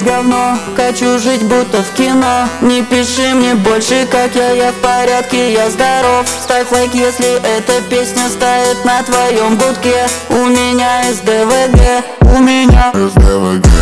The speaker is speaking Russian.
есть говно. Хочу жить будто в кино. Не пиши мне больше, как я в порядке, я здоров. Ставь лайк, если эта песня стоит на твоем гудке. У меня СДВГ, у меня СДВГ.